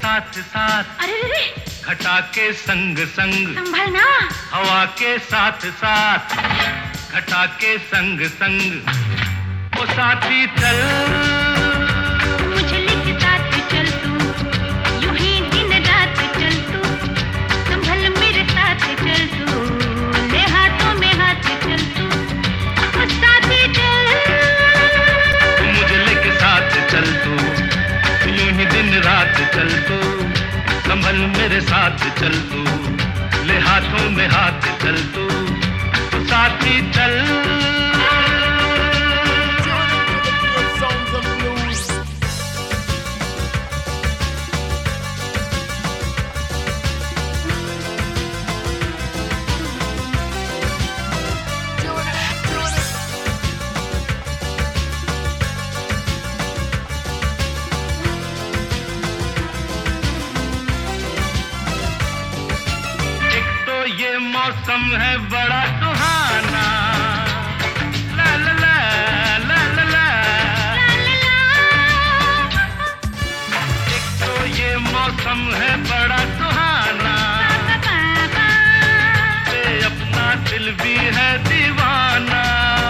साथ साथ, अरे रे घटा के संग संग, संभलना, हवा के साथ साथ, घटा के संग संग, ओ साथी चल मुझे लेके साथ चल तू, यूं ही दिन रात चल तू, संभल मेरे साथ चल तू, ले हाथों में हाथ चल तू, ओ साथी चल मुझे लेके साथ चल तू, यूं ही दिन रात चल तू, संभल मेरे साथ चल तू, ले हाथों में हाथ चल तू, ओ साथी चल। ये मौसम है बड़ा सुहाना, ला ला ला ला ला ला, एक तो ये मौसम है बड़ा सुहाना, से अपना दिल भी है दीवाना,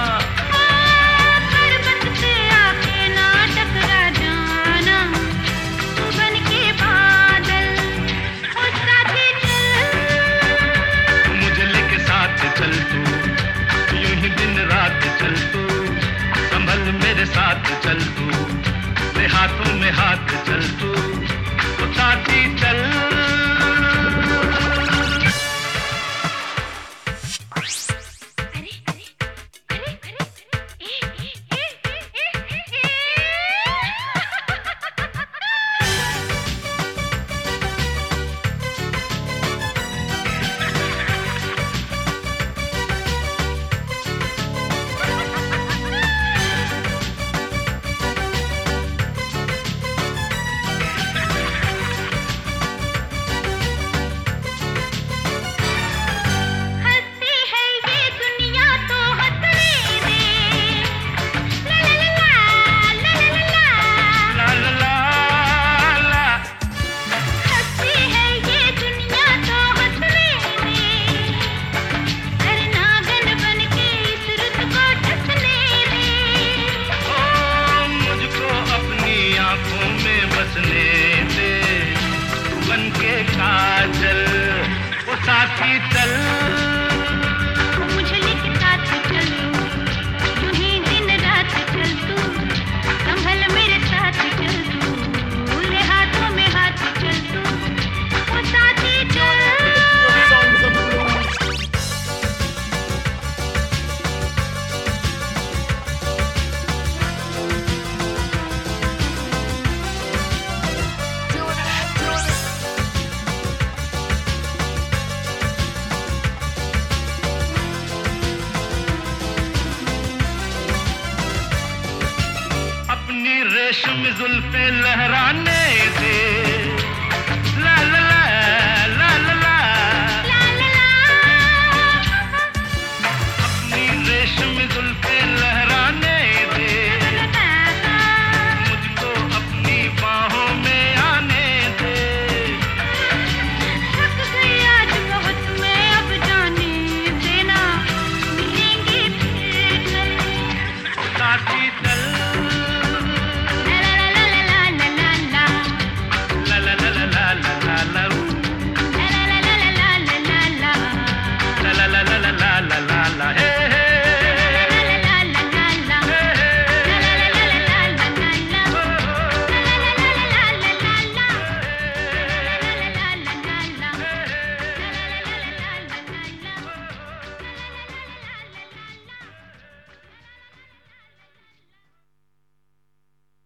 चल तू यूं ही दिन रात चल तू, संभल मेरे साथ चल तू, ले हाथों में हाथ चल तू, तो साथी चल। काजल वो साथी चल मुझे लेके साथ चल यूं ही दिन रात चल तू संभल मेरे साथ चल तू ले हाथों में हाथ चल तू वो साथी चल। रेशम जुल्फे लहराने दे ला ला ला ला ला ला ला ला अपनी रेशम जुल्फे लहराने दे मुझको अपनी बाहों में आने दे थक गई आज बहुत मैं अब जाने देना मिलेंगे फिर कल साथी।